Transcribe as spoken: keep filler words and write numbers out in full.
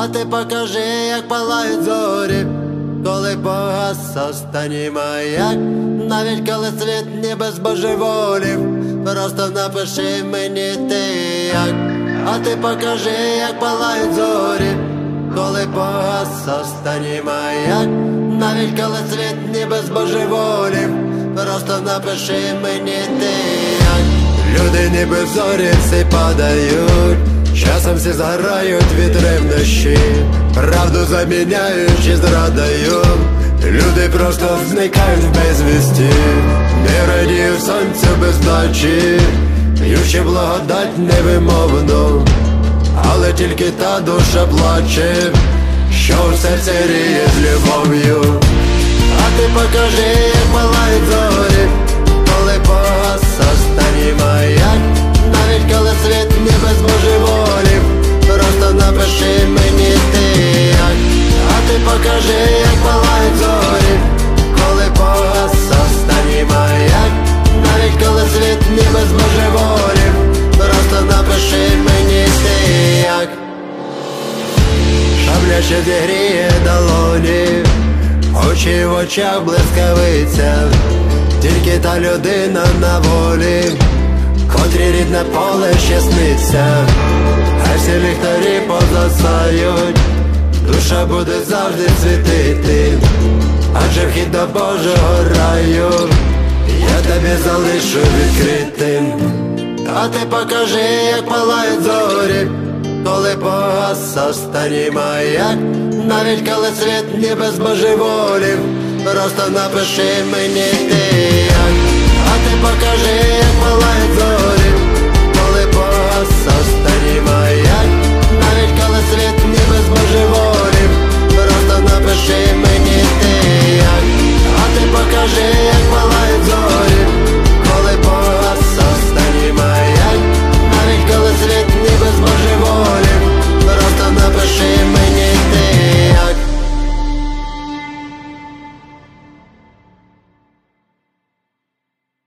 А ти покажи, як палають зорі, коли погас останній маяк. Навіть коли світ ніби збожеволів, просто напиши мені ти як. А ти покажи, як палають зорі, коли погас останній маяк. Навіть коли світ ніби збожеволів, просто напиши мені ти як. Люди ніби зорі всі падають, часом всі згорають вітри вночі, правду заміняючи зрадою. Люди просто зникають в безвісті, не радію сонцю без ночі, п'ючи благодать невимовну, але тільки та душа плаче, що в серці ріє з любов'ю. А ти покажи, як палають зорі, коли погас останній маяк. Навіть коли світ ніби збожеволів, просто напиши мені ти як. А ти покажи, як палають зорі, коли погас останній маяк. Навіть коли світ ніби збожеволів, просто напиши мені ти як. Шабляче зігріє долоні, очі в очах блискавиця, тільки та людина на волі, котрі рідне поле ще сниться. А всі ліхтарі позасають, душа буде завжди світити, адже вхід до Божого раю я тобі залишу відкритим. А ти покажи, як палають зорі, коли погас останній маяк. Навіть коли світ ніби збожеволів, просто напиши мені ти як. А ти покажи, як палають зорі,